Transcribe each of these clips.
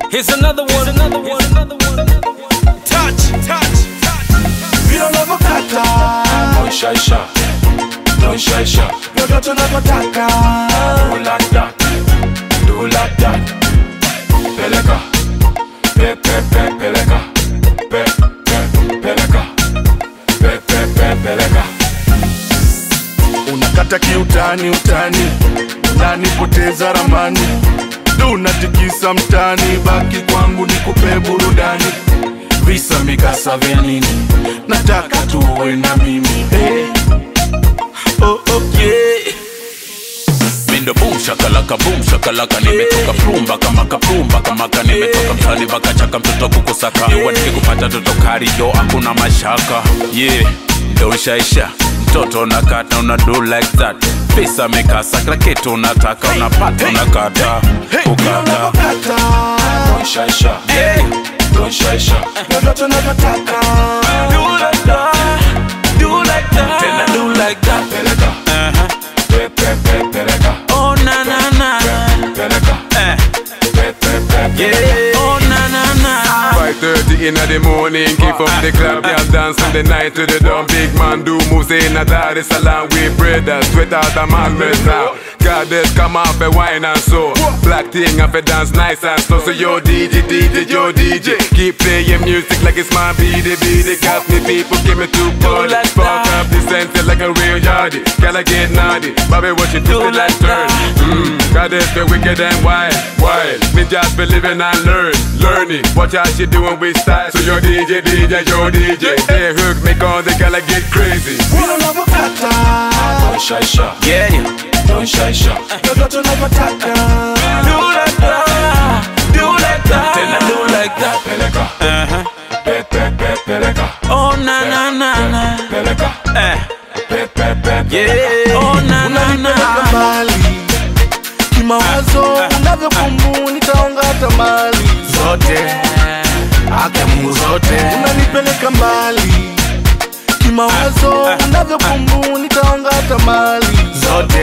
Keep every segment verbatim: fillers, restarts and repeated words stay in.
Here's another one, another one, another one, another one. Touch, touch, touch. Vile unavyokata, Don't shy shy, don't shy shy. ndio tunavyotaka. Do like that, do like that. Peleka, pe pe pe peleka, pe pe peleka, pe pe pe peleka. Unakata kiutani utani, unanipoteza ramani. Unatikisa mtani, baki kwangu nikupe burudani. Visa mikasa vya nini, nataka tuwe na mimi. Hey. Oh, okay. Mindo boom shakalaka boom shakalaka nimetoka plumba kama kaplumba kama ka nimetoka mtani baka chaka mtoto kukusaka wanike kupata toto karido hakuna mashaka yeah don't shy shy mtoto unakata una do like that pesa mikasa kila kitu unataka unapata unakata ukata Don't shy shy, yeah don't shy shy. Ndio tunavyotaka. do like that do like that tena do like that Peleka, uh-huh pe pe pe peleka, oh na na na peleka, eh pe pe pe yeah oh na na na five thirty in the morning, keep up the club, y'all dance from the night to the dawn. Big man do moves in a Dar es Salaam with brothers, sweat out a man mess now. Goddess come off a wine and so black thing off a dance nice and slow. So yo D J, D J, yo D J, keep playing music like it's my B D B. They got me people, give me two party. Spark up the center like a real yardie. Gotta get naughty, Bobby watching twist like turn. Mmm, Goddess be wicked and wild, wild. Me just be living and learn, learning. Watch how she doing with style. So yo D J, D J, yo D J, they hook me cause they gotta get crazy. Vile unavyokata, Don't shy shy, yeah yeah don't shy shy. ndio tunavyotaka. do like that do like that tena do like that Peleka, uh-huh pe pe pe peleka, oh na na na na peleka, eh pe pe pe. yeah oh na na na Unanipeleka mbali kimawazo, unavyokumu nitaongata mali zote. Ake Mungu zote. Unanipeleka mbali kimawazo, unavyokumu nitaongata mali zote.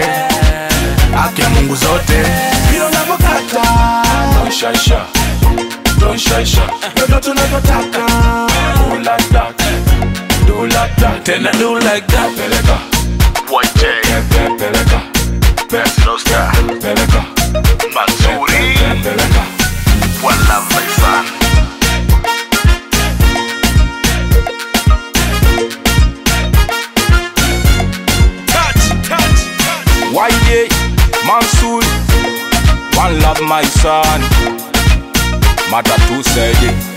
Ake Mungu zote. Vile unavyokata, Don't shy shy, don't shy shy. ndio tunavyotaka. Do like that, do like that. tena do like that Peleka, White J, pe pe peleka, pe Slow Star, peleka, Manzuri, pe peleka. One Love my son. Touch, touch, touch. Y J, Mansour, One Love my son. Matter two said it.